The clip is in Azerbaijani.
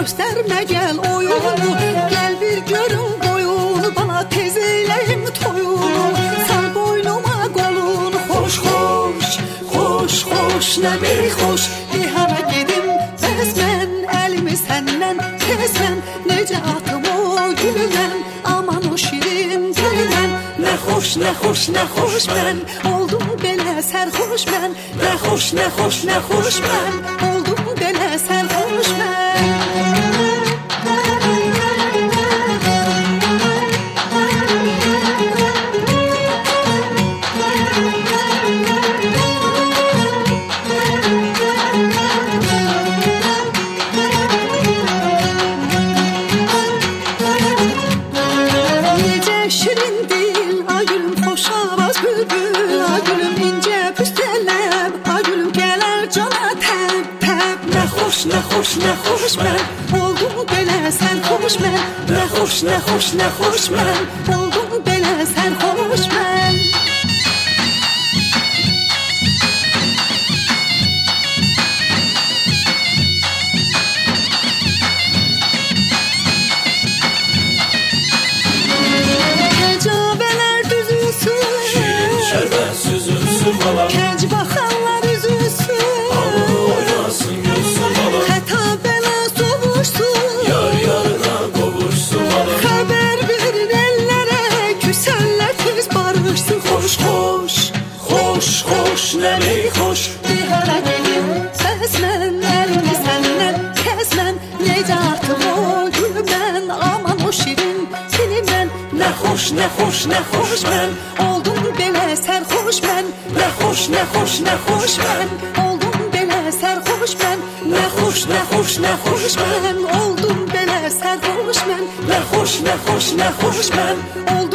gösterme gel oyunu. Gel bir görün boyunu, bana tez eyleyin toyunu. Sal boynuma kolunu, hoş hoş, hoş hoş, ne bir hoş. Bir hara gedim bəs mən, əlimi səndən tez mən. Necə atım o gülümən, aman o şirin gülümən. Nə xoş, nə xoş, nə xoş mən, oldum belə sərxoş mən. Nə xoş, nə xoş, nə xoş mən, oldum belə sərxoş mən. Nə xoş, nə xoş mən, oldum belə sərxoş mən. Nə xoş, nə xoş, nə xoş mən, oldum belə sərxoş mən. Kəcabələr düzülsün, şirin şərbət süzülsün bala. Kənc baxanlar üzülsün, hamı oynasın gülsün bala. Xəta belə sovuşsun, yar yarına qovuşsun bala. xəbər verin ellərə, küsəllər tez barışsın. Xoş xoş, xoş xoş, nə bir xoş. Bir hara gedim bəs mən, əlimi səndən kəs mən. Necə artım o gülümən, aman o şirin dilimən. Nə xoş, nə xoş, nə xoş mən, oldum belə sərxoş mən. Nə xoş, nə xoş, nə xoş mən, oldum belə sərxoş mən. Nə xoş, nə xoş, nə xoş mən, oldum belə sərxoş mən. Nə xoş, nə xoş, nə xoş mən, oldum